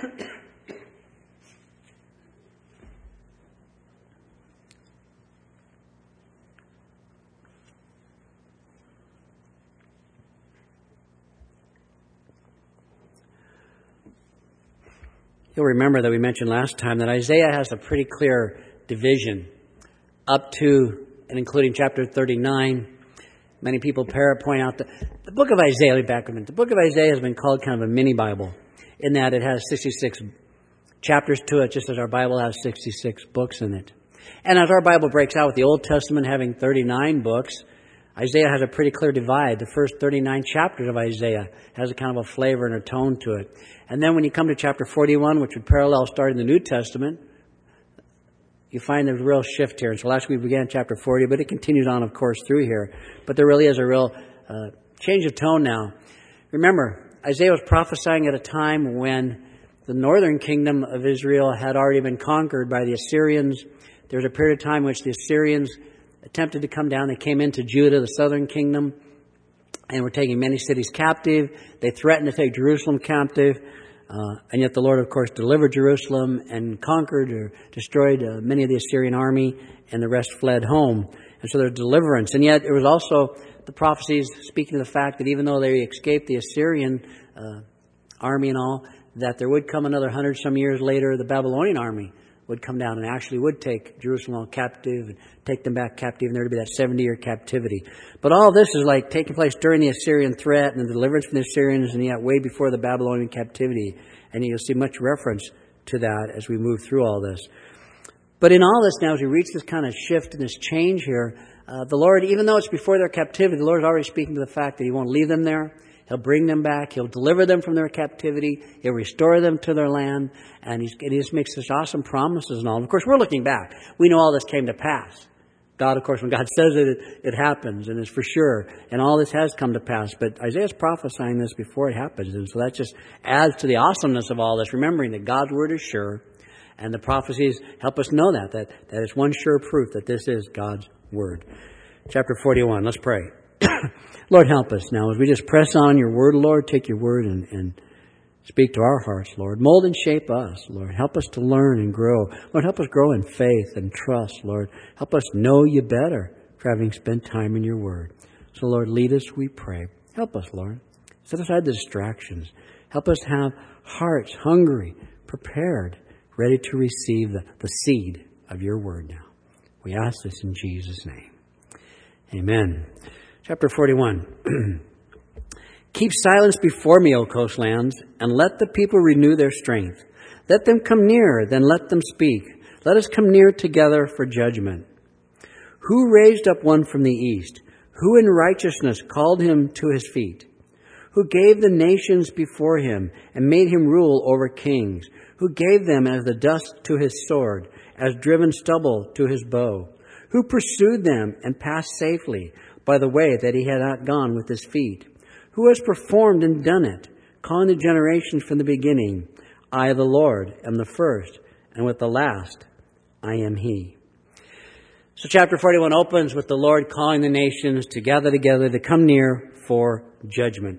You'll remember that we mentioned last time that Isaiah has a pretty clear division up to and including chapter 39. Many people point out that the book of Isaiah, the book of Isaiah has been called kind of a mini Bible in that it has 66 chapters to it, just as our Bible has 66 books in it. And as our Bible breaks out with the Old Testament having 39 books, Isaiah has a pretty clear divide. The first 39 chapters of Isaiah has a kind of a flavor and a tone to it. And then when you come to chapter 41, which would parallel starting the New Testament, you find there's a real shift here. And so last week we began chapter 40, but it continues on, of course, through here. But there really is a real change of tone now. Remember, Isaiah was prophesying at a time when the northern kingdom of Israel had already been conquered by the Assyrians. There was a period of time in which the Assyrians attempted to come down. They came into Judah, the southern kingdom, and were taking many cities captive. They threatened to take Jerusalem captive. And yet the Lord, of course, delivered Jerusalem and conquered or destroyed many of the Assyrian army, and the rest fled home. And so there's deliverance. And yet it was also the prophecies speaking to the fact that even though they escaped the Assyrian army and all, that there would come another 100-some years later, the Babylonian army would come down and actually would take Jerusalem captive and take them back captive, and there would be that 70-year captivity. But all this is like taking place during the Assyrian threat and the deliverance from the Assyrians, and yet way before the Babylonian captivity. And you'll see much reference to that as we move through all this. But in all this now, as we reach this kind of shift and this change here, the Lord, even though it's before their captivity, the Lord is already speaking to the fact that He won't leave them there. He'll bring them back. He'll deliver them from their captivity. He'll restore them to their land. And He just makes such awesome promises and all. And of course, we're looking back. We know all this came to pass. God, of course, when God says it happens, and it's for sure. And all this has come to pass. But Isaiah's prophesying this before it happens. And so that just adds to the awesomeness of all this, remembering that God's word is sure. And the prophecies help us know that it's one sure proof that this is God's word. Chapter 41, let's pray. Lord, help us now as we just press on your word, Lord. Take your word and speak to our hearts, Lord. Mold and shape us, Lord. Help us to learn and grow. Lord, help us grow in faith and trust, Lord. Help us know you better for having spent time in your word. So, Lord, lead us, we pray. Help us, Lord. Set aside the distractions. Help us have hearts hungry, prepared, ready to receive the seed of your word now. We ask this in Jesus' name. Amen. Chapter 41. Keep silence before me, O coastlands, and let the people renew their strength. Let them come near, then let them speak. Let us come near together for judgment. Who raised up one from the east? Who in righteousness called him to his feet? Who gave the nations before him and made him rule over kings? Who gave them as the dust to his sword, as driven stubble to his bow? Who pursued them and passed safely by the way that he had not gone with his feet? Who has performed and done it, calling the generations from the beginning? I, the Lord, am the first, and with the last, I am He. So chapter 41 opens with the Lord calling the nations to gather together to come near for judgment.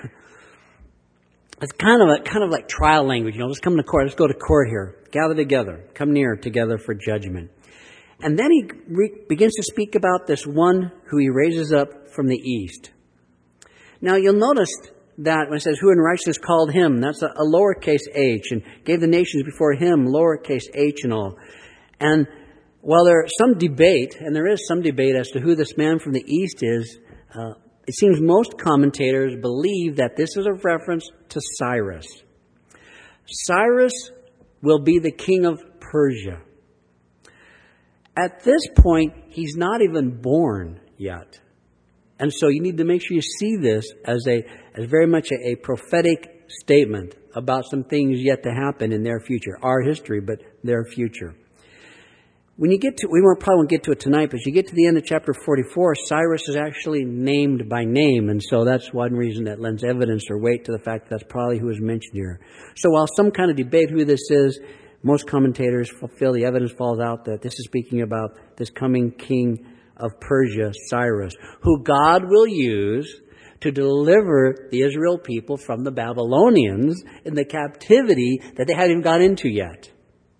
It's kind of like trial language, let's come to court. Let's go to court here. Gather together. Come near together for judgment. And then he begins to speak about this one who he raises up from the east. Now you'll notice that when it says who in righteousness called him, that's a lowercase h, and gave the nations before him, lowercase h and all. And while there's some debate, and there is some debate as to who this man from the east is, it seems most commentators believe that this is a reference to Cyrus. Cyrus will be the king of Persia. At this point, he's not even born yet. And so you need to make sure you see this as very much a prophetic statement about some things yet to happen in their future. Our history, but their future. When you get to, probably won't get to it tonight, but as you get to the end of chapter 44, Cyrus is actually named by name. And so that's one reason that lends evidence or weight to the fact that that's probably who is mentioned here. So while some kind of debate who this is, most commentators feel the evidence falls out that this is speaking about this coming king of Persia, Cyrus, who God will use to deliver the Israel people from the Babylonians in the captivity that they hadn't even got into yet.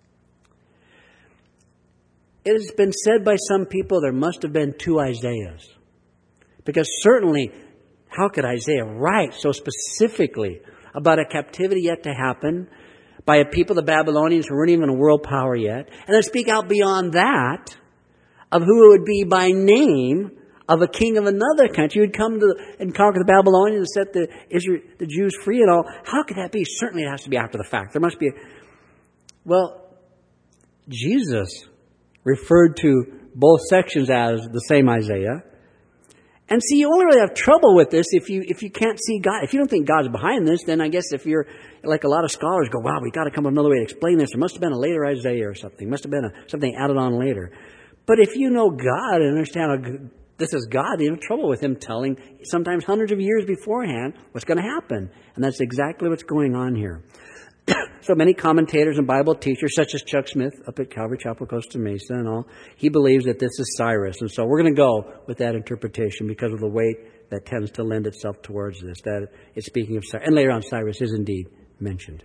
It has been said by some people there must have been two Isaiahs. Because certainly, how could Isaiah write so specifically about a captivity yet to happen by a people, the Babylonians, who weren't even a world power yet, and then speak out beyond that of who it would be by name of a king of another country who'd come to and conquer the Babylonians and set the Jews free and all? How could that be? Certainly it has to be after the fact. There must be Well, Jesus referred to both sections as the same Isaiah. And see, you only really have trouble with this if you can't see God. If you don't think God's behind this, then I guess if you're like a lot of scholars go, wow, we've got to come up with another way to explain this. There must have been a later Isaiah or something. Must have been something added on later. But if you know God and understand this is God, you have trouble with Him telling sometimes hundreds of years beforehand what's going to happen. And that's exactly what's going on here. So many commentators and Bible teachers, such as Chuck Smith up at Calvary Chapel, Costa Mesa and all, he believes that this is Cyrus. And so we're going to go with that interpretation because of the weight that tends to lend itself towards this, that it's speaking of Cyrus. And later on, Cyrus is indeed mentioned.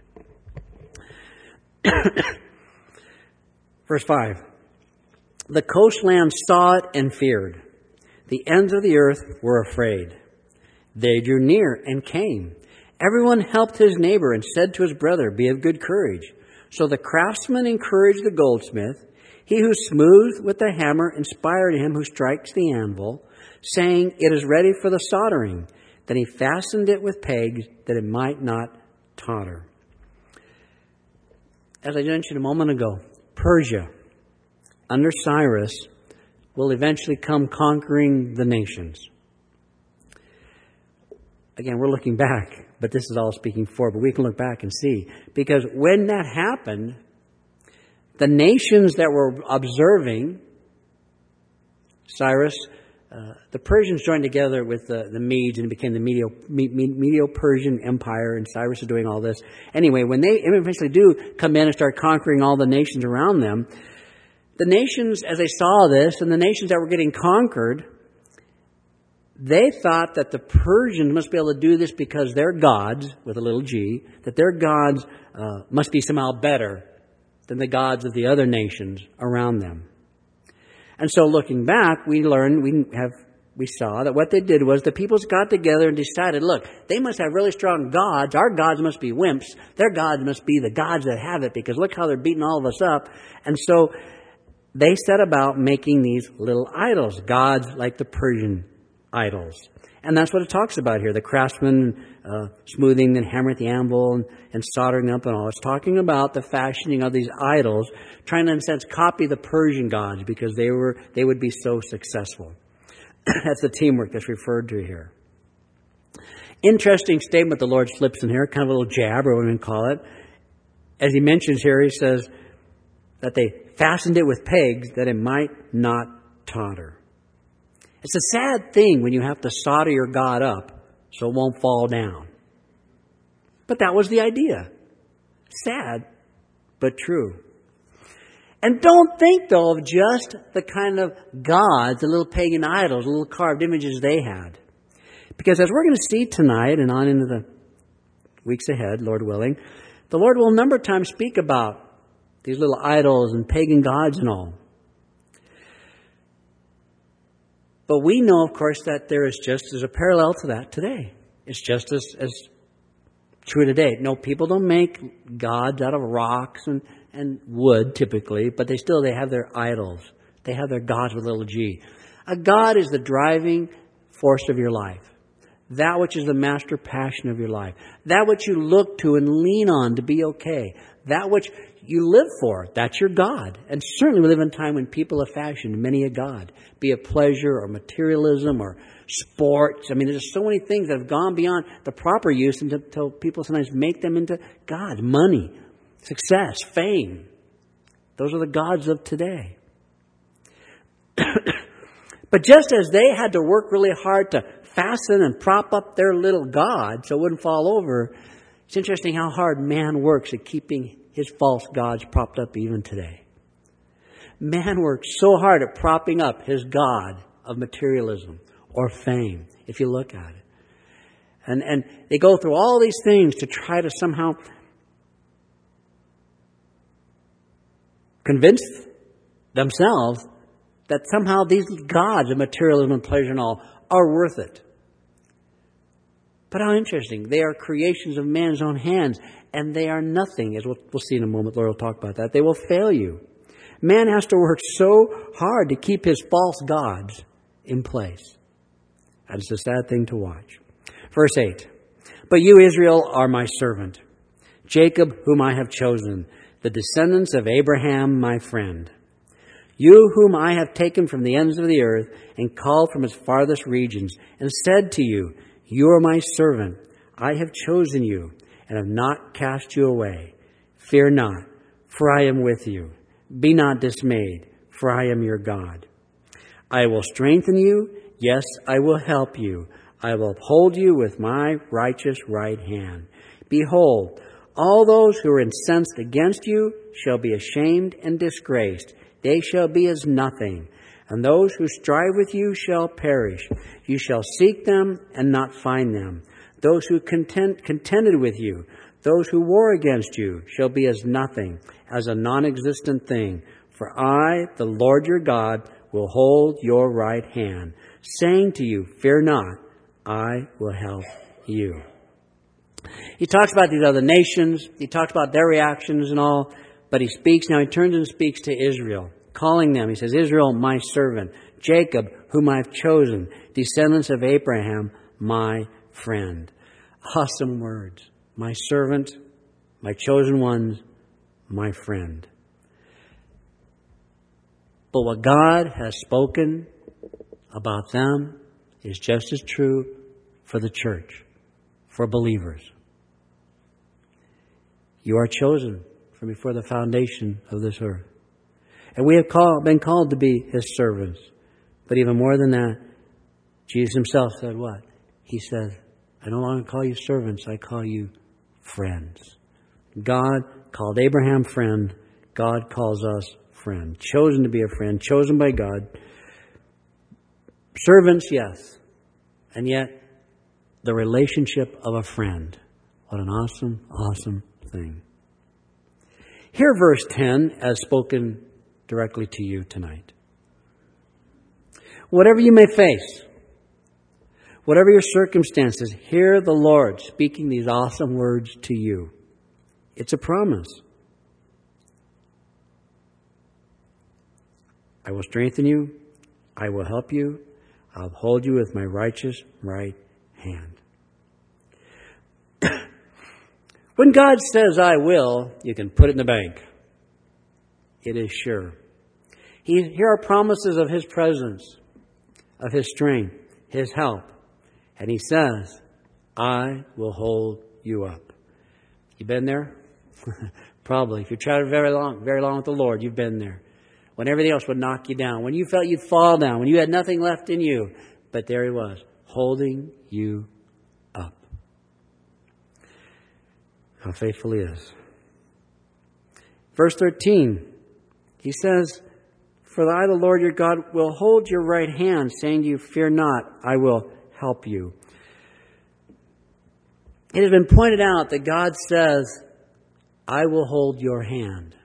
Verse 5. The coastland saw it and feared. The ends of the earth were afraid. They drew near and came. Everyone helped his neighbor and said to his brother, be of good courage. So the craftsman encouraged the goldsmith. He who smooths with the hammer inspired him who strikes the anvil, saying, it is ready for the soldering. Then he fastened it with pegs that it might not totter. As I mentioned a moment ago, Persia, under Cyrus, will eventually come conquering the nations. Again, we're looking back. But this is all speaking forward. But we can look back and see. Because when that happened, the nations that were observing Cyrus, the Persians joined together with the Medes and it became the Medo-Persian Empire, and Cyrus is doing all this. Anyway, when they eventually do come in and start conquering all the nations around them, the nations, as they saw this, and the nations that were getting conquered, they thought that the Persians must be able to do this because their gods, with a little g, that their gods must be somehow better than the gods of the other nations around them. And so looking back, we saw that what they did was the peoples got together and decided, look, they must have really strong gods. Our gods must be wimps. Their gods must be the gods that have it, because look how they're beating all of us up. And so they set about making these little idols, gods like the Persian idols. And that's what it talks about here. The craftsman smoothing and hammering the anvil and soldering up and all. It's talking about the fashioning of these idols, trying to, in a sense, copy the Persian gods because they would be so successful. That's the teamwork that's referred to here. Interesting statement the Lord slips in here, kind of a little jab, or what we can call it. As he mentions here, he says that they fastened it with pegs that it might not totter. It's a sad thing when you have to solder your God up so it won't fall down. But that was the idea. Sad, but true. And don't think, though, of just the kind of gods, the little pagan idols, the little carved images they had. Because as we're going to see tonight and on into the weeks ahead, Lord willing, the Lord will a number of times speak about these little idols and pagan gods and all. But we know, of course, that there's a parallel to that today. It's just as true today. No, people don't make gods out of rocks and wood, typically, but they have their idols. They have their gods with a little g. A god is the driving force of your life. That which is the master passion of your life. That which you look to and lean on to be okay. That which you live for, that's your God. And certainly we live in a time when people have fashioned many a God, be it pleasure or materialism or sports. I mean, there's so many things that have gone beyond the proper use until people sometimes make them into gods. Money, success, fame. Those are the gods of today. But just as they had to work really hard to fasten and prop up their little God so it wouldn't fall over, it's interesting how hard man works at keeping his false gods propped up even today. Man works so hard at propping up his God of materialism or fame, if you look at it. And they go through all these things to try to somehow convince themselves that somehow these gods of materialism and pleasure and all are worth it. But how interesting. They are creations of man's own hands, and they are nothing. As we'll see in a moment, Lord will talk about that. They will fail you. Man has to work so hard to keep his false gods in place. And it's a sad thing to watch. Verse 8. But you, Israel, are my servant, Jacob, whom I have chosen, the descendants of Abraham, my friend. You whom I have taken from the ends of the earth and called from its farthest regions, and said to you, you are my servant. I have chosen you and have not cast you away. Fear not, for I am with you. Be not dismayed, for I am your God. I will strengthen you. Yes, I will help you. I will uphold you with my righteous right hand. Behold, all those who are incensed against you shall be ashamed and disgraced. They shall be as nothing. And those who strive with you shall perish. You shall seek them and not find them. Those who contended with you, those who war against you, shall be as nothing, as a non-existent thing. For I, the Lord your God, will hold your right hand, saying to you, fear not, I will help you. He talks about these other nations. He talks about their reactions and all. But he speaks, now he turns and speaks to Israel, calling them. He says, Israel, my servant. Jacob, whom I've chosen. Descendants of Abraham, my friend. Awesome words. My servant, my chosen ones, my friend. But what God has spoken about them is just as true for the church, for believers. You are chosen from before the foundation of this earth. And we have been called to be His servants. But even more than that, Jesus Himself said what? He said, I no longer call you servants, I call you friends. God called Abraham friend. God calls us friend. Chosen to be a friend, chosen by God. Servants, yes. And yet, the relationship of a friend. What an awesome, awesome thing. Hear verse 10 as spoken directly to you tonight. Whatever you may face, whatever your circumstances, hear the Lord speaking these awesome words to you. It's a promise. I will strengthen you. I will help you. I'll uphold you with my righteous right hand. When God says, I will, you can put it in the bank. It is sure. Here are promises of His presence, of His strength, His help. And He says, I will hold you up. You been there? Probably. If you've traveled very long with the Lord, you've been there. When everything else would knock you down. When you felt you'd fall down. When you had nothing left in you. But there He was, holding you up. How faithful He is. Verse 13, He says, for I, the Lord your God, will hold your right hand, saying to you, fear not, I will help you. It has been pointed out that God says, I will hold your hand.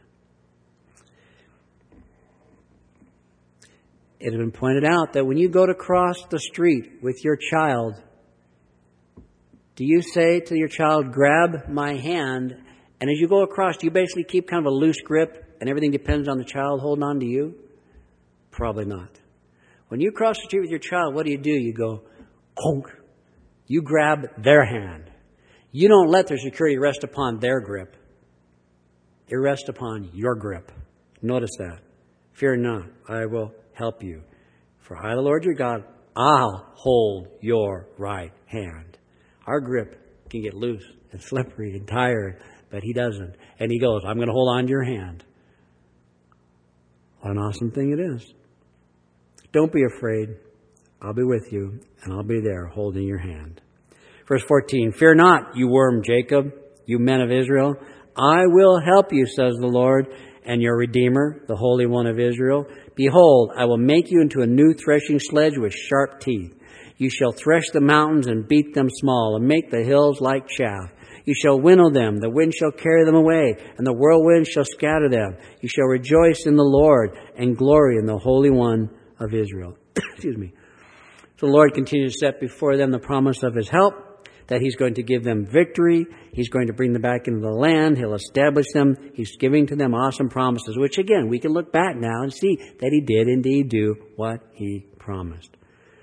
It has been pointed out that when you go to cross the street with your child, do you say to your child, grab my hand, and as you go across, do you basically keep kind of a loose grip and everything depends on the child holding on to you? Probably not. When you cross the street with your child, what do? You go, honk. You grab their hand. You don't let their security rest upon their grip. It rests upon your grip. Notice that. Fear not, I will help you. For I, the Lord your God, I'll hold your right hand. Our grip can get loose and slippery and tired, but He doesn't. And He goes, I'm going to hold on to your hand. What an awesome thing it is. Don't be afraid. I'll be with you, and I'll be there holding your hand. Verse 14, fear not, you worm Jacob, you men of Israel. I will help you, says the Lord, and your Redeemer, the Holy One of Israel. Behold, I will make you into a new threshing sledge with sharp teeth. You shall thresh the mountains and beat them small, and make the hills like chaff. You shall winnow them, the wind shall carry them away, and the whirlwind shall scatter them. You shall rejoice in the Lord, and glory in the Holy One of Israel. Excuse me. So the Lord continues to set before them the promise of His help, that He's going to give them victory. He's going to bring them back into the land. He'll establish them. He's giving to them awesome promises, which again, we can look back now and see that He did indeed do what He promised.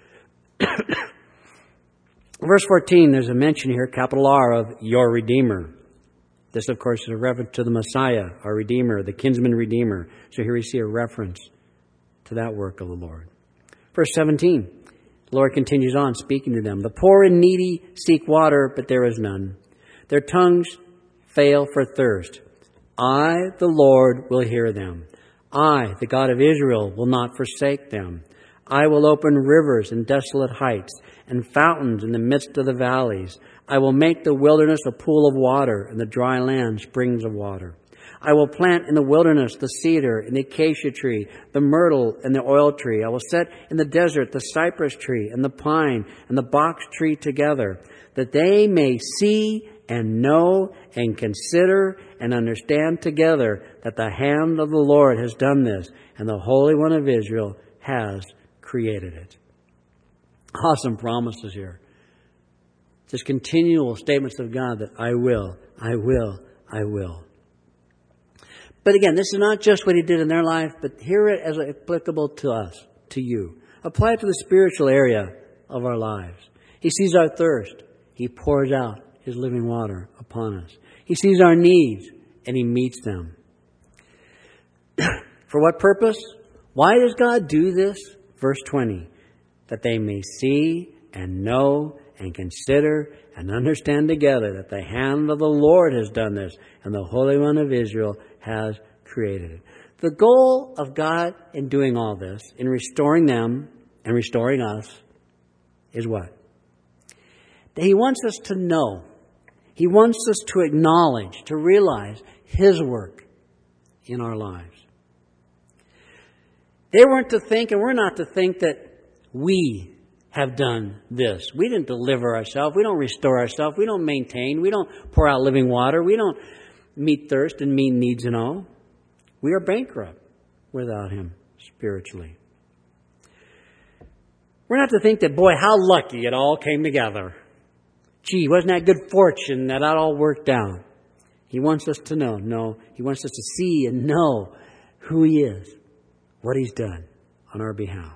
Verse 14, there's a mention here, capital R, of your Redeemer. This, of course, is a reference to the Messiah, our Redeemer, the kinsman Redeemer. So here we see a reference to that work of the Lord. Verse 17, the Lord continues on speaking to them. The poor and needy seek water, but there is none. Their tongues fail for thirst. I, the Lord, will hear them. I, the God of Israel, will not forsake them. I will open rivers in desolate heights and fountains in the midst of the valleys. I will make the wilderness a pool of water and the dry land springs of water. I will plant in the wilderness the cedar and the acacia tree, the myrtle and the oil tree. I will set in the desert the cypress tree and the pine and the box tree together, that they may see and know and consider and understand together that the hand of the Lord has done this, and the Holy One of Israel has created it. Awesome promises here. Just continual statements of God that I will, I will, I will. But again, this is not just what He did in their life, but hear it as applicable to us, to you. Apply it to the spiritual area of our lives. He sees our thirst. He pours out His living water upon us. He sees our needs and He meets them. For what purpose? Why does God do this? Verse 20, that they may see and know and consider and understand together that the hand of the Lord has done this, and the Holy One of Israel has created it. The goal of God in doing all this, in restoring them and restoring us, is what? That He wants us to know. He wants us to acknowledge, to realize His work in our lives. They weren't to think, and we're not to think, that we have done this. We didn't deliver ourselves. We don't restore ourselves. We don't maintain. We don't pour out living water. We don't meet thirst and meet needs and all. We are bankrupt without Him spiritually. We're not to think that, boy, how lucky it all came together. Gee, wasn't that good fortune that all worked out? He wants us to know. No, He wants us to see and know who He is, what He's done on our behalf.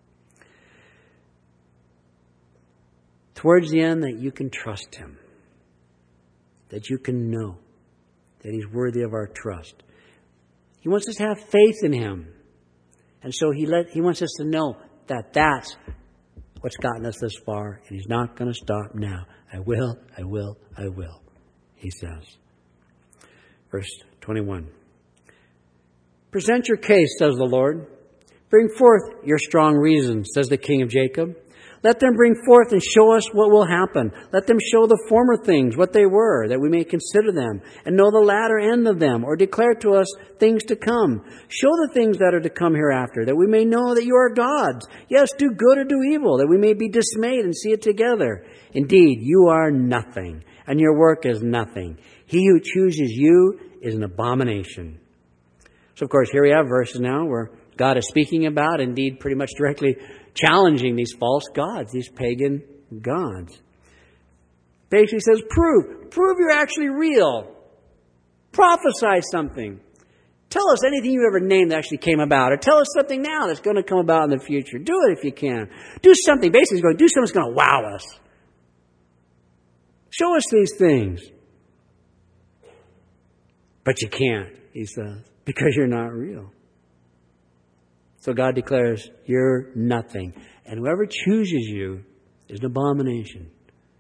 Towards the end, that you can trust Him, that you can know that He's worthy of our trust. He wants us to have faith in Him. And so He wants us to know that that's what's gotten us this far, and He's not going to stop now. I will, I will, I will, He says. Verse 21. Present your case, says the Lord. Bring forth your strong reasons, says the King of Jacob. Let them bring forth and show us what will happen. Let them show the former things, what they were, that we may consider them, and know the latter end of them, or declare to us things to come. Show the things that are to come hereafter, that we may know that you are gods. Yes, do good or do evil, that we may be dismayed and see it together. Indeed, you are nothing, and your work is nothing. He who chooses you is an abomination. So, of course, here we have verses now where God is speaking about, indeed, pretty much directly challenging these false gods, these pagan gods. Basically says, prove you're actually real. Prophesy something. Tell us anything you ever named that actually came about, or tell us something now that's going to come about in the future. Do it if you can. Do something. Basically, do something that's going to wow us. Show us these things. But you can't, he says, because you're not real. So God declares, you're nothing. And whoever chooses you is an abomination.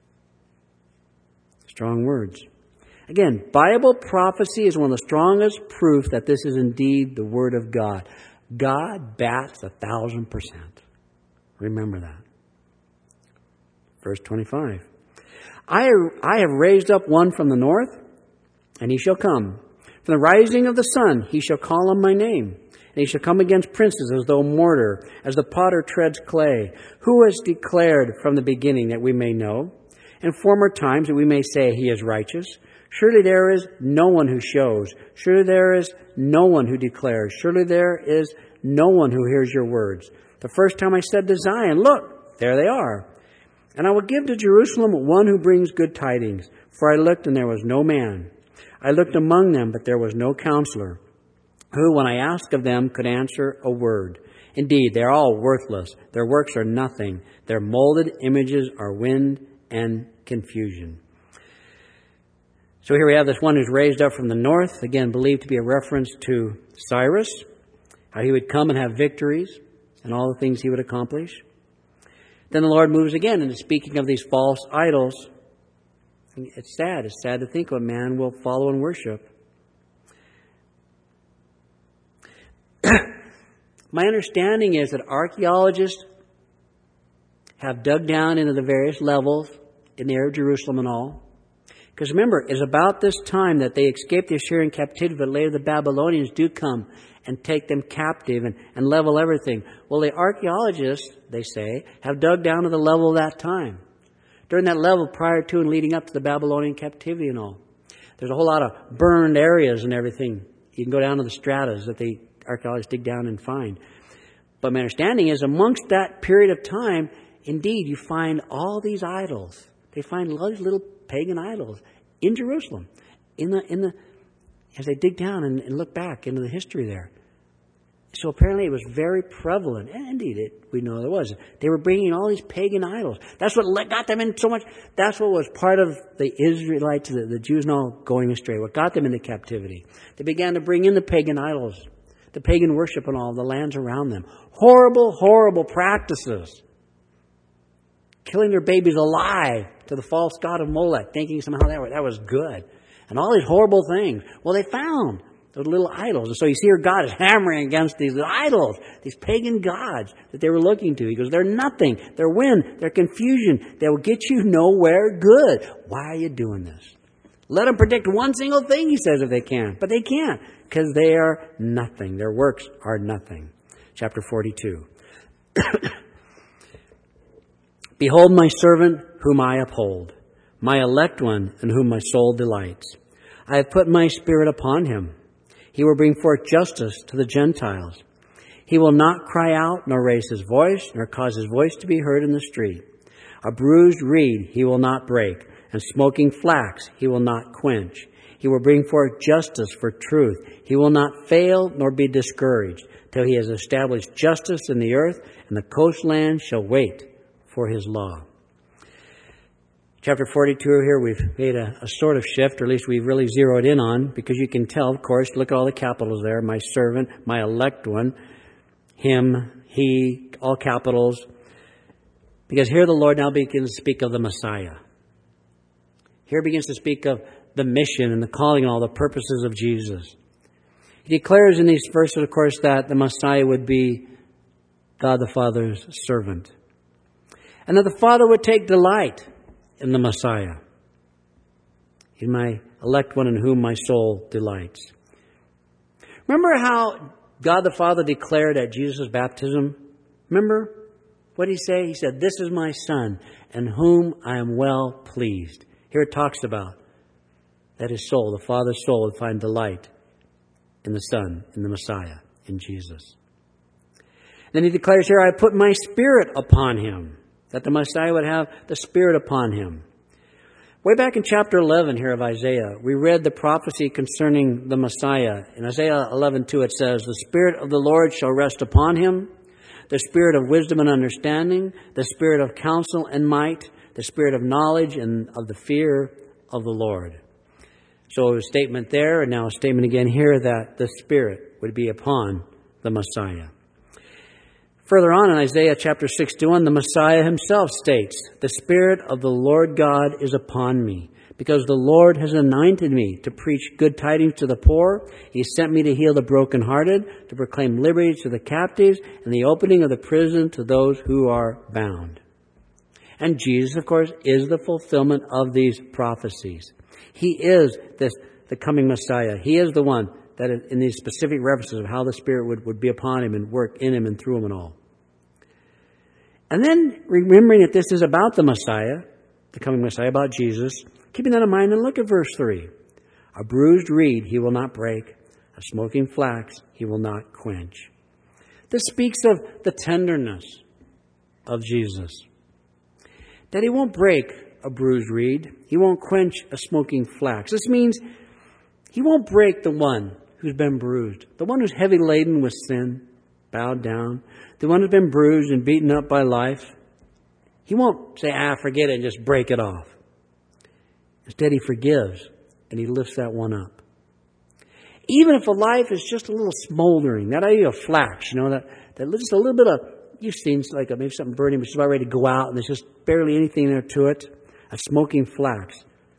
Strong words. Again, Bible prophecy is one of the strongest proof that this is indeed the Word of God. God backs 1,000%. Remember that. Verse 25. I have raised up one from the north, and he shall come. From the rising of the sun, he shall call on my name. And he shall come against princes as though mortar, as the potter treads clay. Who has declared from the beginning that we may know? In former times that we may say he is righteous. Surely there is no one who shows. Surely there is no one who declares. Surely there is no one who hears your words. The first time I said to Zion, look, there they are. And I will give to Jerusalem one who brings good tidings. For I looked, and there was no man. I looked among them, but there was no counselor, who, when I asked of them, could answer a word. Indeed, they are all worthless. Their works are nothing. Their molded images are wind and confusion. So here we have this one who's raised up from the north, again believed to be a reference to Cyrus, how he would come and have victories and all the things he would accomplish. Then the Lord moves again into speaking of these false idols. It's sad. It's sad to think what man will follow and worship. My understanding is that archaeologists have dug down into the various levels in the area of Jerusalem and all. Because remember, it's about this time that they escaped the Assyrian captivity, but later the Babylonians do come and take them captive and level everything. Well, the archaeologists, they say, have dug down to the level of that time. During that level prior to and leading up to the Babylonian captivity and all. There's a whole lot of burned areas and everything. You can go down to the stratas that the archaeologists dig down and find. But my understanding is amongst that period of time, indeed, you find all these idols. They find all these little pagan idols in Jerusalem. As they dig down and look back into the history there. So apparently it was very prevalent. And indeed, we know there was. They were bringing all these pagan idols. That's what got them in so much. That's what was part of the Israelites, the Jews and all going astray. What got them into captivity. They began to bring in the pagan idols. The pagan worship and all the lands around them. Horrible, horrible practices. Killing their babies alive to the false god of Molech, thinking somehow that was good. And all these horrible things. Well, they found those little idols. And so you see here God is hammering against these idols, these pagan gods that they were looking to. He goes, they're nothing. They're wind. They're confusion. They will get you nowhere good. Why are you doing this? Let them predict one single thing, he says, if they can. But they can't, because they are nothing. Their works are nothing. Chapter 42. Behold my servant whom I uphold, my elect one in whom my soul delights. I have put my spirit upon him. He will bring forth justice to the Gentiles. He will not cry out, nor raise his voice, nor cause his voice to be heard in the street. A bruised reed he will not break, and smoking flax he will not quench. He will bring forth justice for truth. He will not fail, nor be discouraged, till he has established justice in the earth, and the coastland shall wait for his law. Chapter 42 here, we've made a sort of shift, or at least we've really zeroed in on, because you can tell, of course, look at all the capitals there. My servant, my elect one, him, he, all capitals. Because here the Lord now begins to speak of the Messiah. Here begins to speak of the mission and the calling and all the purposes of Jesus. He declares in these verses, of course, that the Messiah would be God the Father's servant. And that the Father would take delight in the Messiah, in my elect one in whom my soul delights. Remember how God the Father declared at Jesus' baptism? Remember what did he say? He said, "This is my Son, in whom I am well pleased." Here it talks about that his soul, the Father's soul, would find delight in the Son, in the Messiah, in Jesus. Then he declares here, "I put my Spirit upon him." That the Messiah would have the Spirit upon him. Way back in chapter 11 here of Isaiah, we read the prophecy concerning the Messiah. In Isaiah 11:2 it says, "The Spirit of the Lord shall rest upon him, the Spirit of wisdom and understanding, the Spirit of counsel and might, the Spirit of knowledge and of the fear of the Lord." So a statement there, and now a statement again here that the Spirit would be upon the Messiah. Further on in Isaiah chapter 61, the Messiah himself states, "The Spirit of the Lord God is upon me, because the Lord has anointed me to preach good tidings to the poor. He sent me to heal the brokenhearted, to proclaim liberty to the captives, and the opening of the prison to those who are bound." And Jesus, of course, is the fulfillment of these prophecies. He is the coming Messiah. He is the one that in these specific references of how the Spirit would be upon him and work in him and through him and all. And then remembering that this is about the Messiah, the coming Messiah, about Jesus, keeping that in mind, then look at verse 3. A bruised reed he will not break, a smoking flax he will not quench. This speaks of the tenderness of Jesus. That he won't break a bruised reed. He won't quench a smoking flax. This means he won't break the one who's been bruised. The one who's heavy laden with sin, bowed down. The one who's been bruised and beaten up by life. He won't say, forget it, and just break it off. Instead, he forgives and he lifts that one up. Even if a life is just a little smoldering, that idea of flax, that just a little bit of, you've seen like maybe something burning, which is about ready to go out, and there's just barely anything there to it, a smoking flax.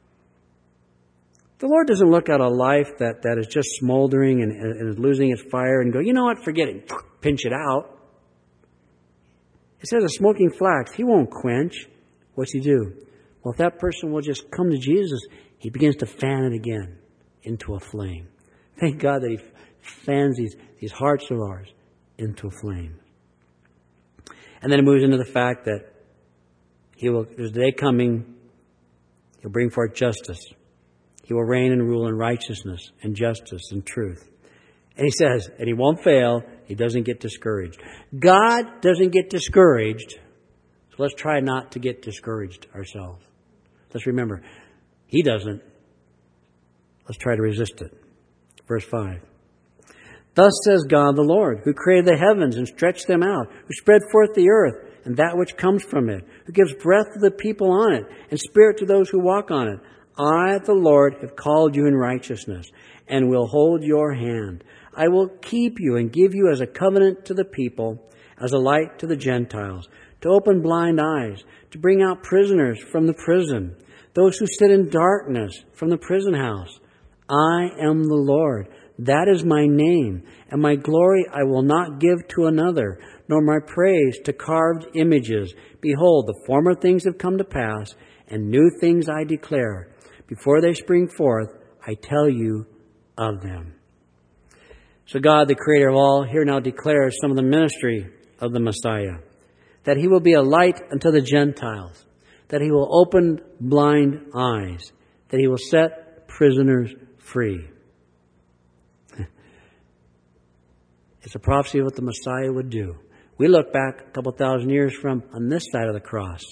The Lord doesn't look at a life that is just smoldering and is losing its fire and go, you know what, forget it, pinch it out. It says a smoking flax, he won't quench. What's he do? Well, if that person will just come to Jesus, he begins to fan it again into a flame. Thank God that he fans these hearts of ours into a flame. And then it moves into the fact that there's a day coming, he'll bring forth justice. He will reign and rule in righteousness and justice and truth. And he says, and he won't fail, he doesn't get discouraged. God doesn't get discouraged, so let's try not to get discouraged ourselves. Let's remember, he doesn't. Let's try to resist it. Verse 5. Thus says God the Lord, who created the heavens and stretched them out, who spread forth the earth and that which comes from it, who gives breath to the people on it and spirit to those who walk on it. I, the Lord, have called you in righteousness and will hold your hand. I will keep you and give you as a covenant to the people, as a light to the Gentiles, to open blind eyes, to bring out prisoners from the prison, those who sit in darkness from the prison house. I am the Lord. That is my name, and my glory I will not give to another, nor my praise to carved images. Behold, the former things have come to pass, and new things I declare. Before they spring forth, I tell you of them. So God, the Creator of all, here now declares some of the ministry of the Messiah. That he will be a light unto the Gentiles. That he will open blind eyes. That he will set prisoners free. It's a prophecy of what the Messiah would do. We look back a couple thousand years from on this side of the cross.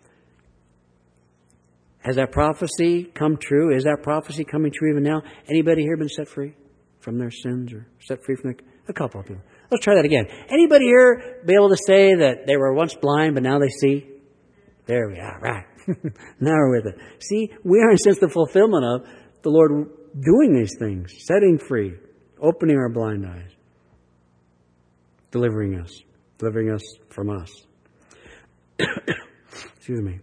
Has that prophecy come true? Is that prophecy coming true even now? Anybody here been set free from their sins or set free from a couple of people? Let's try that again. Anybody here be able to say that they were once blind but now they see? There we are, right. Now we're with it. See, we are in a sense the fulfillment of the Lord doing these things, setting free, opening our blind eyes, delivering us from us. Excuse me.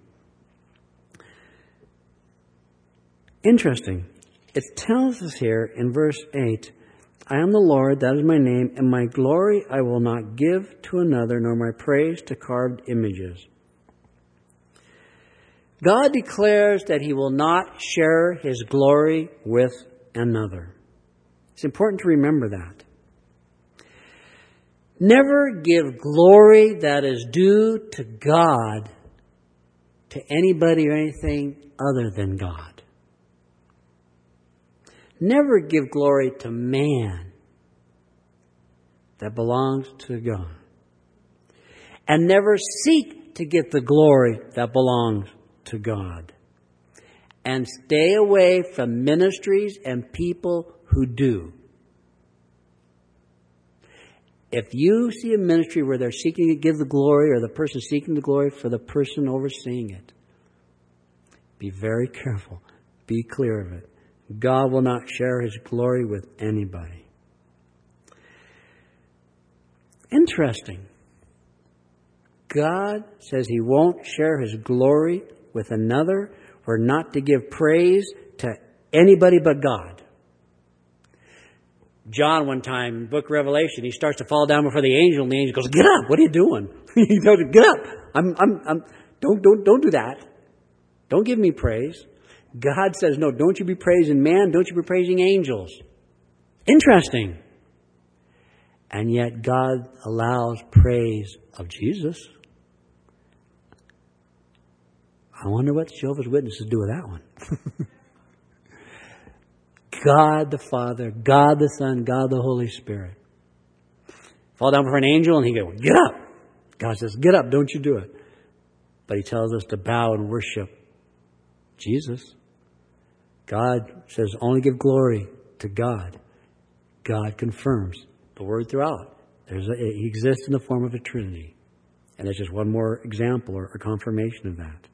Interesting. It tells us here in verse 8, I am the Lord, that is my name, and my glory I will not give to another, nor my praise to carved images. God declares that he will not share his glory with another. It's important to remember that. Never give glory that is due to God to anybody or anything other than God. Never give glory to man that belongs to God. And never seek to get the glory that belongs to God. And stay away from ministries and people who do. If you see a ministry where they're seeking to give the glory, or the person seeking the glory for the person overseeing it, be very careful. Be clear of it. God will not share his glory with anybody. Interesting. God says he won't share his glory with another, or not to give praise to anybody but God. John, one time, in the book of Revelation, he starts to fall down before the angel, and the angel goes, "Get up! What are you doing?" He tells him, "Get up! Don't do that. Don't give me praise." God says, "No, don't you be praising man, don't you be praising angels." Interesting. And yet God allows praise of Jesus. I wonder what Jehovah's Witnesses do with that one. God the Father, God the Son, God the Holy Spirit. Fall down for an angel and he goes, get up. God says, get up, don't you do it. But he tells us to bow and worship Jesus. God says, only give glory to God. God confirms the word throughout. He exists in the form of a Trinity. And there's just one more example or confirmation of that.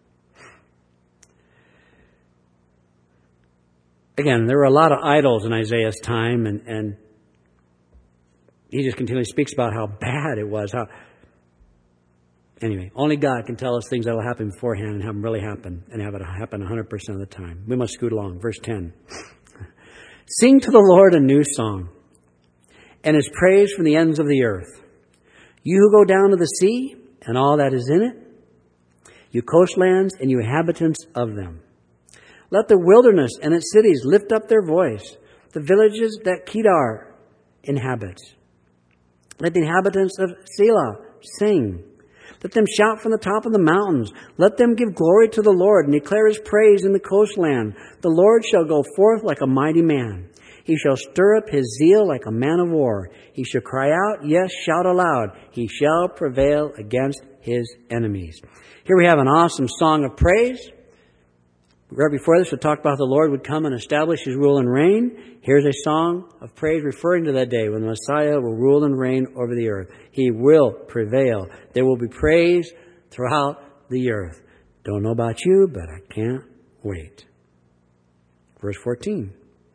Again, there were a lot of idols in Isaiah's time, and he just continually speaks about how bad it was. Anyway, only God can tell us things that will happen beforehand and have them really happen, and have it happen 100% of the time. We must scoot along. Verse 10. Sing to the Lord a new song, and his praise from the ends of the earth. You who go down to the sea, and all that is in it, you coastlands and you inhabitants of them. Let the wilderness and its cities lift up their voice, the villages that Kedar inhabits. Let the inhabitants of Selah sing. Let them shout from the top of the mountains. Let them give glory to the Lord and declare his praise in the coastland. The Lord shall go forth like a mighty man. He shall stir up his zeal like a man of war. He shall cry out, yes, shout aloud. He shall prevail against his enemies. Here we have an awesome song of praise. Right before this, we talked about the Lord would come and establish his rule and reign. Here's a song of praise referring to that day when the Messiah will rule and reign over the earth. He will prevail. There will be praise throughout the earth. Don't know about you, but I can't wait. Verse 14.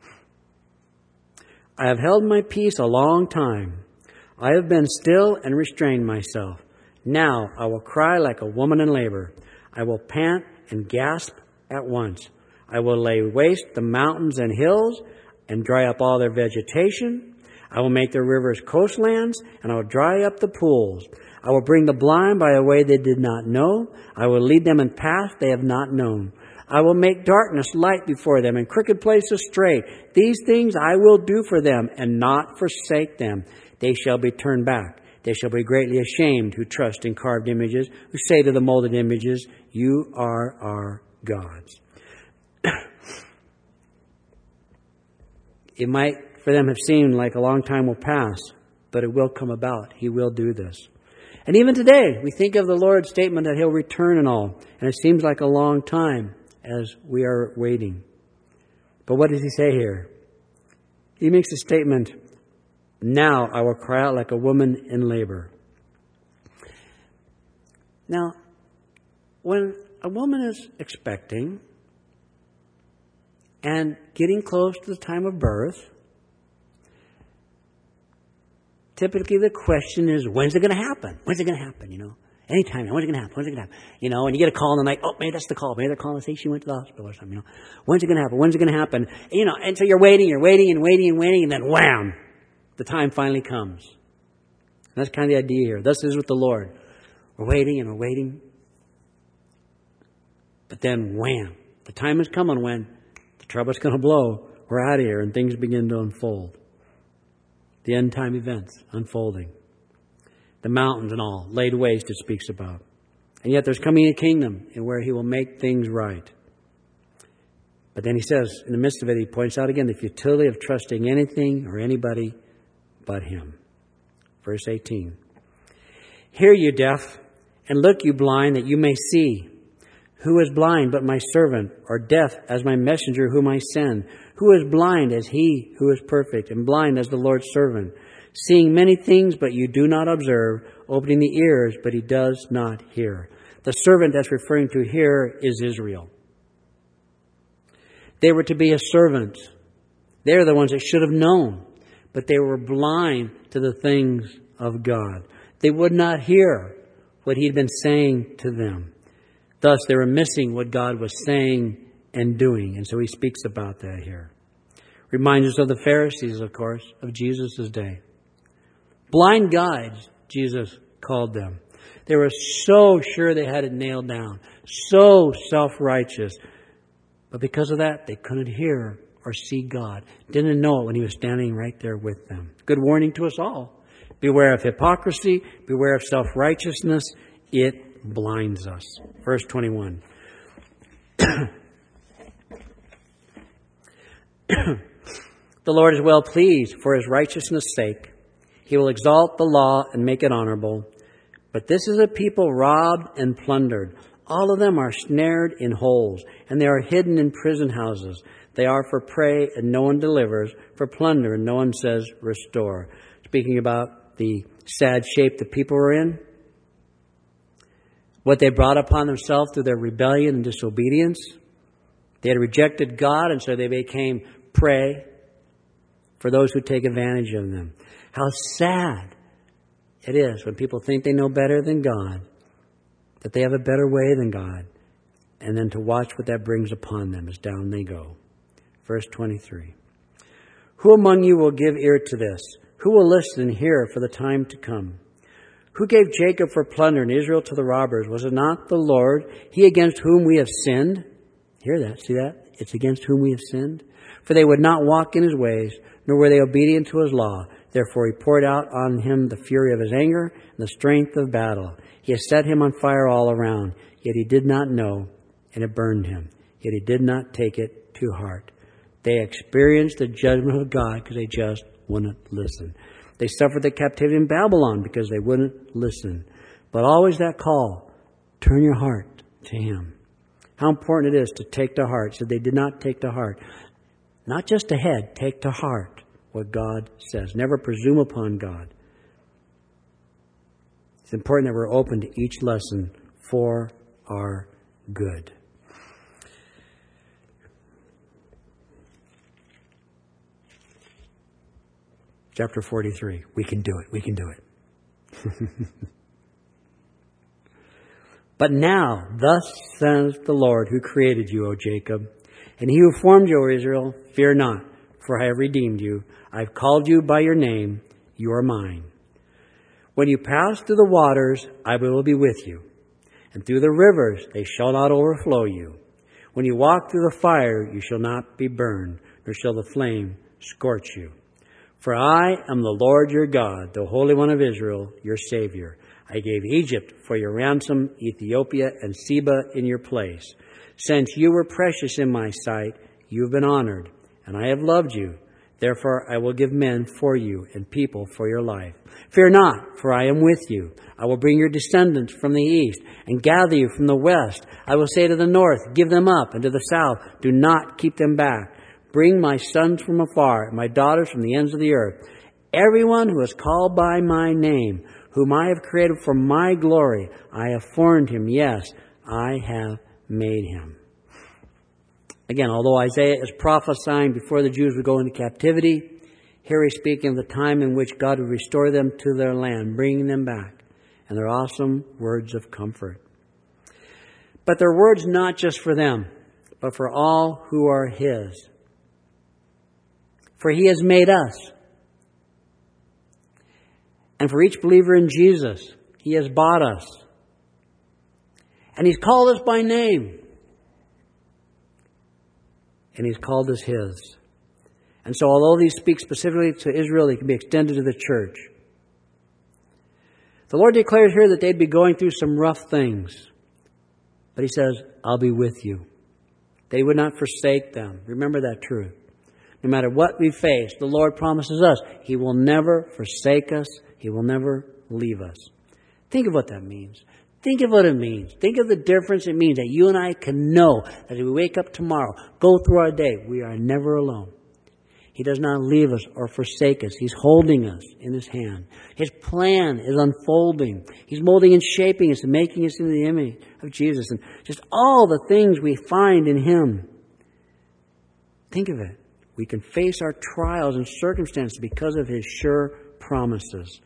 I have held my peace a long time. I have been still and restrained myself. Now I will cry like a woman in labor. I will pant and gasp at once. I will lay waste the mountains and hills and dry up all their vegetation. I will make their rivers coastlands, and I will dry up the pools. I will bring the blind by a way they did not know. I will lead them in paths they have not known. I will make darkness light before them and crooked places straight. These things I will do for them and not forsake them. They shall be turned back. They shall be greatly ashamed who trust in carved images, who say to the molded images, you are our gods. It might for them have seemed like a long time will pass, but it will come about. He will do this. And even today, we think of the Lord's statement that he'll return and all, and it seems like a long time as we are waiting. But what does he say here? He makes a statement, now I will cry out like a woman in labor. Now, when a woman is expecting and getting close to the time of birth, typically the question is, when's it going to happen? When's it going to happen, Anytime. When's it going to happen? When's it going to happen? And you get a call in the night. Oh, maybe that's the call. Maybe they're calling and say she went to the hospital or something, When's it going to happen? When's it going to happen? And so you're waiting, and then wham! The time finally comes. And that's kind of the idea here. Thus is with the Lord. We're waiting and we're waiting. But then wham! The time is coming when the trumpet's going to blow. We're out of here and things begin to unfold. The end time events unfolding. The mountains and all laid waste it speaks about. And yet there's coming a kingdom in where he will make things right. But then he says, in the midst of it, he points out again the futility of trusting anything or anybody but him. Verse 18. Hear you deaf, and look you blind, that you may see. Who is blind but my servant, or deaf as my messenger whom I send? Who is blind as he who is perfect, and blind as the Lord's servant? Seeing many things, but you do not observe, opening the ears, but he does not hear. The servant that's referring to here is Israel. They were to be a servant. They're the ones that should have known, but they were blind to the things of God. They would not hear what he'd been saying to them. Thus, they were missing what God was saying and doing. And so he speaks about that here. Reminds us of the Pharisees, of course, of Jesus' day. Blind guides, Jesus called them. They were so sure they had it nailed down, so self-righteous. But because of that, they couldn't hear or see God. Didn't know it when he was standing right there with them. Good warning to us all. Beware of hypocrisy. Beware of self-righteousness. It blinds us. Verse 21. The Lord is well pleased for his righteousness' sake. He will exalt the law and make it honorable. But this is a people robbed and plundered. All of them are snared in holes, and they are hidden in prison houses. They are for prey, and no one delivers, for plunder, and no one says, restore. Speaking about the sad shape the people were in, what they brought upon themselves through their rebellion and disobedience. They had rejected God, and so they became prey for those who take advantage of them. How sad it is when people think they know better than God, that they have a better way than God, and then to watch what that brings upon them as down they go. Verse 23. Who among you will give ear to this? Who will listen and hear for the time to come? Who gave Jacob for plunder and Israel to the robbers? Was it not the Lord, he against whom we have sinned? Hear that? See that? It's against whom we have sinned. For they would not walk in his ways, nor were they obedient to his law. Therefore he poured out on him the fury of his anger and the strength of battle. He has set him on fire all around, yet he did not know, and it burned him. Yet he did not take it to heart. They experienced the judgment of God because they just wouldn't listen. They suffered the captivity in Babylon because they wouldn't listen. But always that call, turn your heart to him. How important it is to take to heart. So they did not take to heart. Not just to head, take to heart what God says. Never presume upon God. It's important that we're open to each lesson for our good. Chapter 43. We can do it. We can do it. But now, thus says the Lord who created you, O Jacob, and he who formed you, O Israel, fear not, for I have redeemed you. I have called you by your name. You are mine. When you pass through the waters, I will be with you. And through the rivers, they shall not overflow you. When you walk through the fire, you shall not be burned, nor shall the flame scorch you. For I am the Lord your God, the Holy One of Israel, your Savior. I gave Egypt for your ransom, Ethiopia and Seba in your place. Since you were precious in my sight, you have been honored, and I have loved you. Therefore I will give men for you and people for your life. Fear not, for I am with you. I will bring your descendants from the east and gather you from the west. I will say to the north, give them up, and to the south, do not keep them back. Bring my sons from afar, and my daughters from the ends of the earth. Everyone who is called by my name, whom I have created for my glory, I have formed him. Yes, I have made him. Again, although Isaiah is prophesying before the Jews would go into captivity, here he's speaking of the time in which God would restore them to their land, bringing them back. And they're awesome words of comfort. But they're words not just for them, but for all who are his. For he has made us. And for each believer in Jesus, he has bought us. And he's called us by name. And he's called us his. And so although these speak specifically to Israel, they can be extended to the church. The Lord declares here that they'd be going through some rough things. But he says, I'll be with you. They would not forsake them. Remember that truth. No matter what we face, the Lord promises us, he will never forsake us. He will never leave us. Think of what that means. Think of what it means. Think of the difference it means that you and I can know that as we wake up tomorrow, go through our day, we are never alone. He does not leave us or forsake us. He's holding us in his hand. His plan is unfolding. He's molding and shaping us and making us into the image of Jesus. And just all the things we find in him. Think of it. We can face our trials and circumstances because of his sure promises.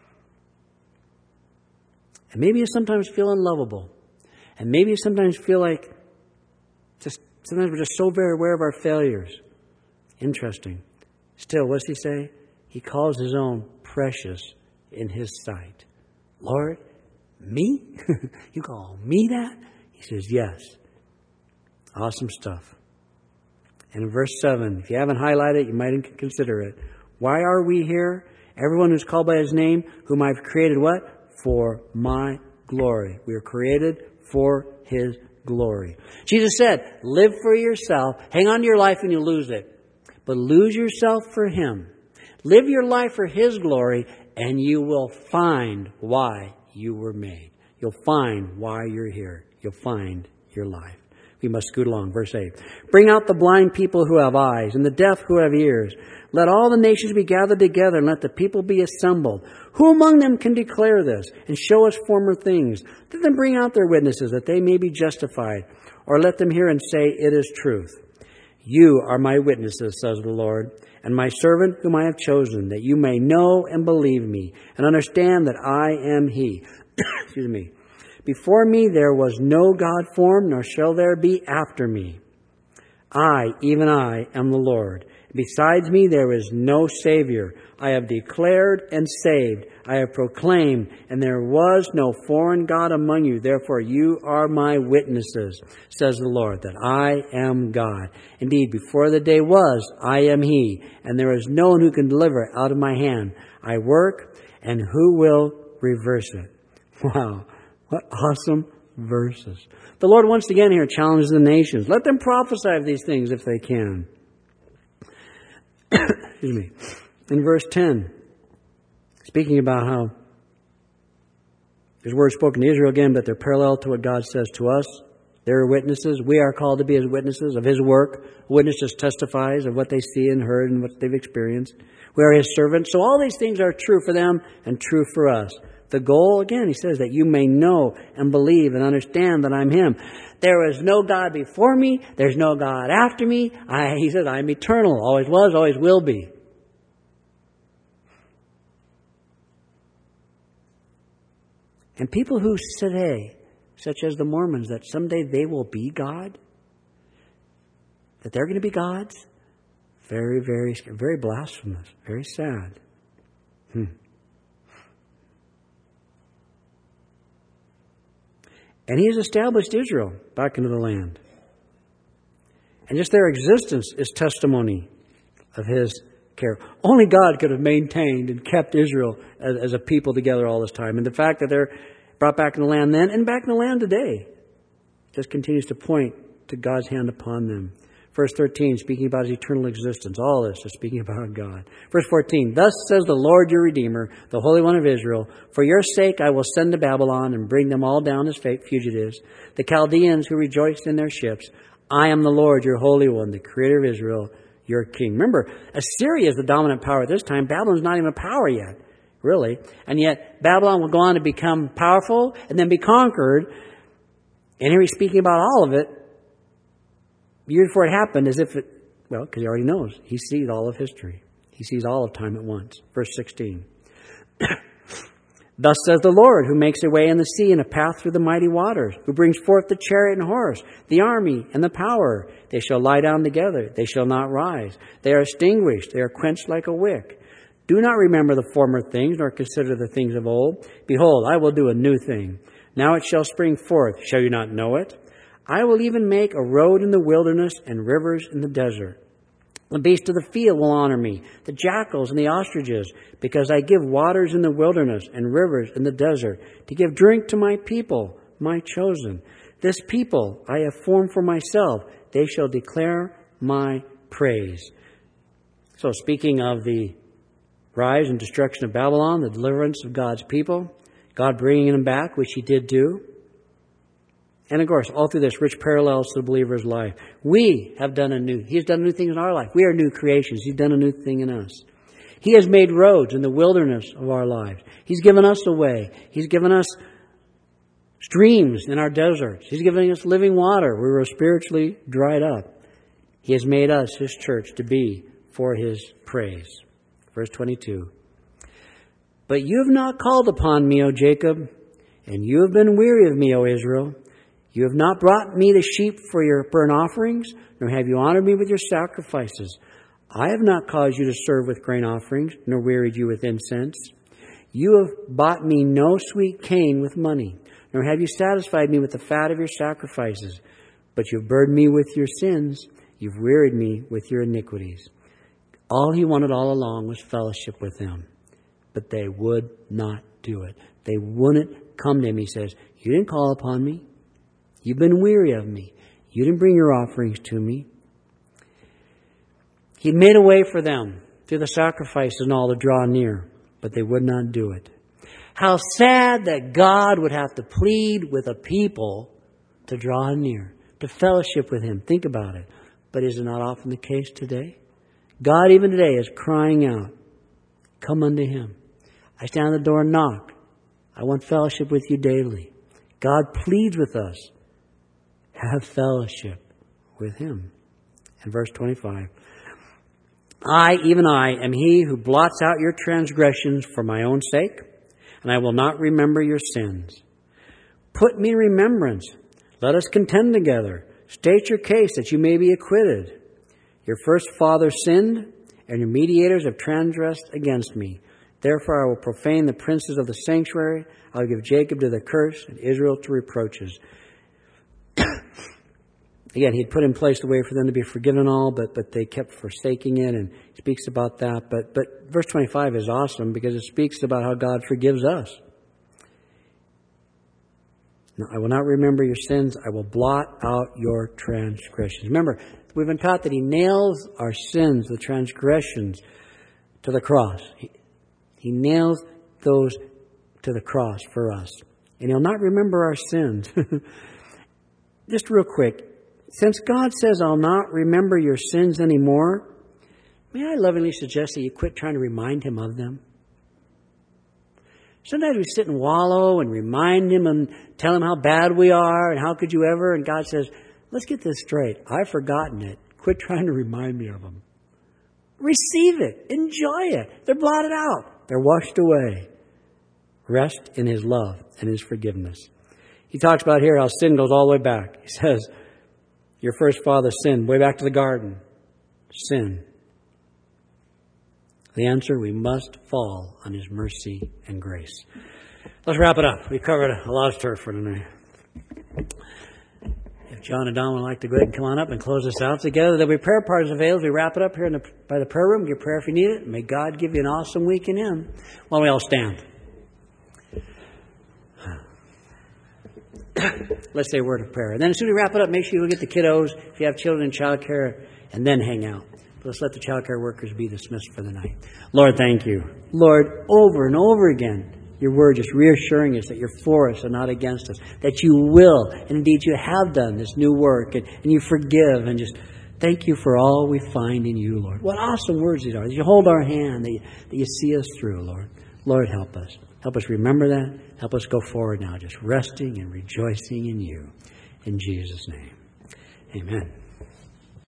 And maybe you sometimes feel unlovable. And maybe you sometimes feel like sometimes we're just so very aware of our failures. Interesting. Still, what does he say? He calls his own precious in his sight. Lord, me? You call me that? He says, yes. Awesome stuff. And in verse 7, if you haven't highlighted it, you might consider it. Why are we here? Everyone who's called by his name, whom I've created what? For my glory. We are created for his glory. Jesus said, live for yourself. Hang on to your life and you'll lose it. But lose yourself for him. Live your life for his glory and you will find why you were made. You'll find why you're here. You'll find your life. We must scoot along. Verse 8. Bring out the blind people who have eyes and the deaf who have ears. Let all the nations be gathered together and let the people be assembled. Who among them can declare this and show us former things? Let them bring out their witnesses that they may be justified. Or let them hear and say, it is truth. You are my witnesses, says the Lord, and my servant whom I have chosen, that you may know and believe me and understand that I am he. Excuse me. Before me there was no God formed, nor shall there be after me. I, even I, am the Lord. Besides me there is no Savior. I have declared and saved. I have proclaimed, and there was no foreign God among you. Therefore you are my witnesses, says the Lord, that I am God. Indeed, before the day was, I am he, and there is no one who can deliver it out of my hand. I work, and who will reverse it? Wow, what awesome verses. The Lord once again here challenges the nations. Let them prophesy of these things if they can. Excuse me. In verse 10, speaking about how his word spoken to Israel again, but they're parallel to what God says to us. They're witnesses. We are called to be his witnesses of his work. A witness just testifies of what they see and heard and what they've experienced. We are his servants. So all these things are true for them and true for us. The goal, again, he says, that you may know and believe and understand that I'm him. There is no God before me. There's no God after me. He says, I'm eternal. Always was, always will be. And people who say, such as the Mormons, that someday they will be God, that they're going to be gods, very, very, very blasphemous, very sad. And he has established Israel back into the land. And just their existence is testimony of his care. Only God could have maintained and kept Israel as a people together all this time. And the fact that they're brought back in the land then and back in the land today just continues to point to God's hand upon them. Verse 13, speaking about his eternal existence. All this is speaking about God. Verse 14, thus says the Lord your Redeemer, the Holy One of Israel, for your sake I will send to Babylon and bring them all down as fugitives, the Chaldeans who rejoiced in their ships. I am the Lord, your Holy One, the Creator of Israel, your King. Remember, Assyria is the dominant power at this time. Babylon's not even a power yet, really. And yet Babylon will go on to become powerful and then be conquered. And here he's speaking about all of it. Years before it happened, as if it, well, because he already knows. He sees all of history. He sees all of time at once. Verse 16. Thus says the Lord, who makes a way in the sea and a path through the mighty waters, who brings forth the chariot and horse, the army and the power. They shall lie down together. They shall not rise. They are extinguished. They are quenched like a wick. Do not remember the former things, nor consider the things of old. Behold, I will do a new thing. Now it shall spring forth. Shall you not know it? I will even make a road in the wilderness and rivers in the desert. The beasts of the field will honor me, the jackals and the ostriches, because I give waters in the wilderness and rivers in the desert, to give drink to my people, my chosen. This people I have formed for myself. They shall declare my praise. So speaking of the rise and destruction of Babylon, the deliverance of God's people, God bringing them back, which he did do. And of course, all through this, rich parallels to the believer's life. He's done a new thing in our life. We are new creations. He's done a new thing in us. He has made roads in the wilderness of our lives. He's given us a way. He's given us streams in our deserts. He's given us living water where we're spiritually dried up. He has made us, his church, to be for his praise. Verse 22. But you have not called upon me, O Jacob, and you have been weary of me, O Israel. You have not brought me the sheep for your burnt offerings, nor have you honored me with your sacrifices. I have not caused you to serve with grain offerings, nor wearied you with incense. You have bought me no sweet cane with money, nor have you satisfied me with the fat of your sacrifices. But you have burdened me with your sins, You've wearied me with your iniquities. All he wanted all along was fellowship with him. But they would not do it. They wouldn't come to him. He says, you didn't call upon me. You've been weary of me. You didn't bring your offerings to me. He made a way for them through the sacrifices and all to draw near, but they would not do it. How sad that God would have to plead with a people to draw near, to fellowship with him. Think about it. But is it not often the case today? God even today is crying out, come unto him. I stand at the door and knock. I want fellowship with you daily. God pleads with us. Have fellowship with him. And verse 25. I, even I, am he who blots out your transgressions for my own sake, and I will not remember your sins. Put me in remembrance. Let us contend together. State your case that you may be acquitted. Your first father sinned, and your mediators have transgressed against me. Therefore I will profane the princes of the sanctuary. I will give Jacob to the curse and Israel to reproaches. Again, he'd put in place the way for them to be forgiven all, but they kept forsaking it, and he speaks about that. But verse 25 is awesome because it speaks about how God forgives us. No, I will not remember your sins. I will blot out your transgressions. Remember, we've been taught that he nails our sins, the transgressions, to the cross. He nails those to the cross for us. And he'll not remember our sins. Just real quick, since God says, I'll not remember your sins anymore, may I lovingly suggest that you quit trying to remind him of them? Sometimes we sit and wallow and remind him and tell him how bad we are and how could you ever, and God says, let's get this straight. I've forgotten it. Quit trying to remind me of them. Receive it. Enjoy it. They're blotted out. They're washed away. Rest in his love and his forgiveness. He talks about here how sin goes all the way back. He says, your first father sinned way back to the garden. Sin. The answer, we must fall on his mercy and grace. Let's wrap it up. We covered a lot of turf for tonight. If John and Don would like to go ahead and come on up and close us out together, there'll be prayer partners available. We wrap it up here by the prayer room. Get prayer if you need it. May God give you an awesome week in him. Why don't we all stand? Let's say a word of prayer. And then as soon as we wrap it up, make sure you look at the kiddos, if you have children in child care, and then hang out. But let's let the child care workers be dismissed for the night. Lord, thank you. Lord, over and over again, your word just reassuring us that you're for us and not against us. That you will, and indeed you have done this new work, and you forgive, and just thank you for all we find in you, Lord. What awesome words these are. That you hold our hand, that you see us through, Lord. Lord, help us. Help us remember that. Help us go forward now, just resting and rejoicing in you. In Jesus' name, amen.